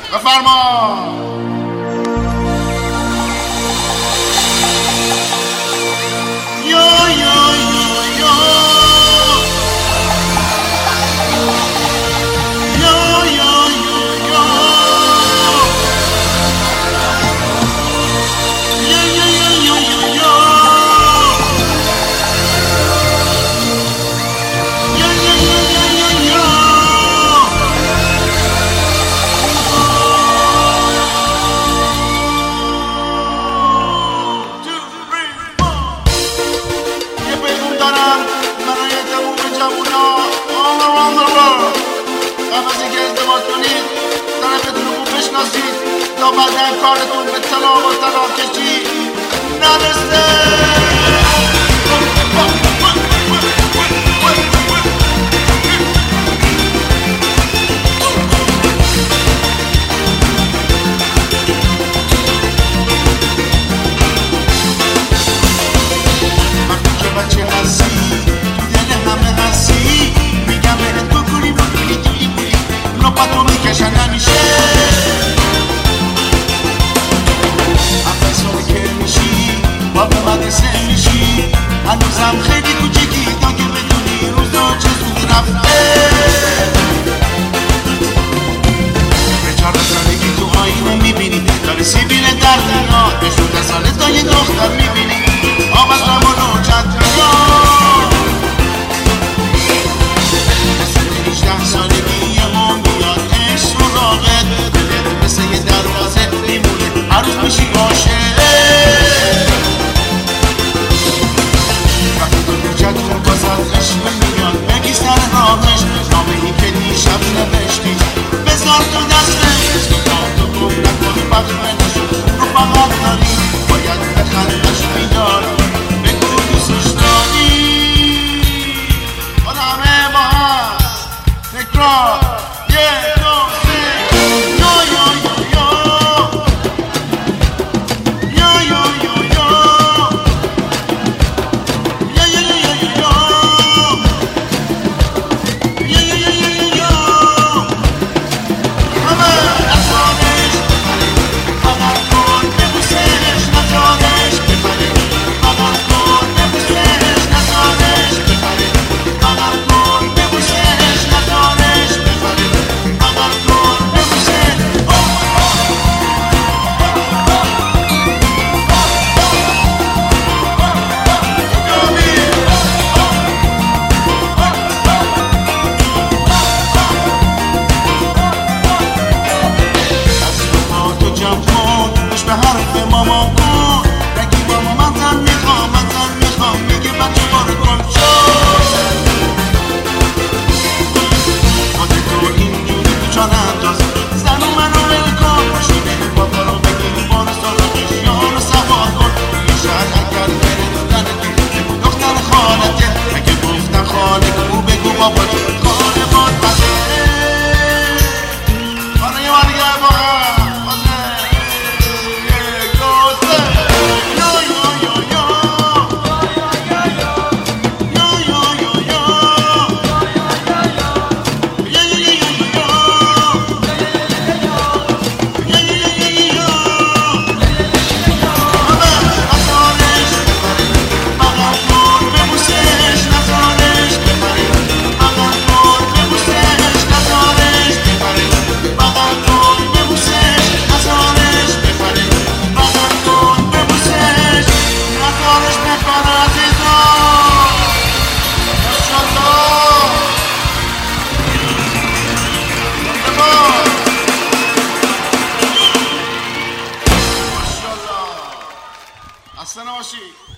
بفرما. all around the world قبل از اینکه ازدواج کنید طرفتون رو خوب بشناسید تا بعد کارتون به طلاق و طلاق کشی نرسه. هنوزم خیلی کوچیکی تا که بدونی روزا چه زودی رفته. به 14 سالگی تو آینه میبینی داره سیبیل در میاد، به 16 ساله تا یه دختر میبینی آب از روانو چند میاد. مثل 18 سالگی یه ما میاد عشق رو راقد دلت مثل یه دروازه میمونه هر روز میشی عاشق. بذار تو دستش تو گم نکنی وقت نشد رفاقت داری باید به خندش بیداری بگو دوستش داری آدمه با هم تکرار یه دو سه یا یا یا یا یا یا به حرف ماما کن بگی ماما من زن میخوام میگه بچه باره کن شد خودتو اینجوری تو جان انداز زن و منو ول کن ماشینه بابا رو بگیری بارو سراغش یارو سوار کن یه شهر اگر بره دادنتی دختر خالته اگه گفتن خاله کو بگو بابا خاله باد بده خانه یه مرگه با اصلا نباشی.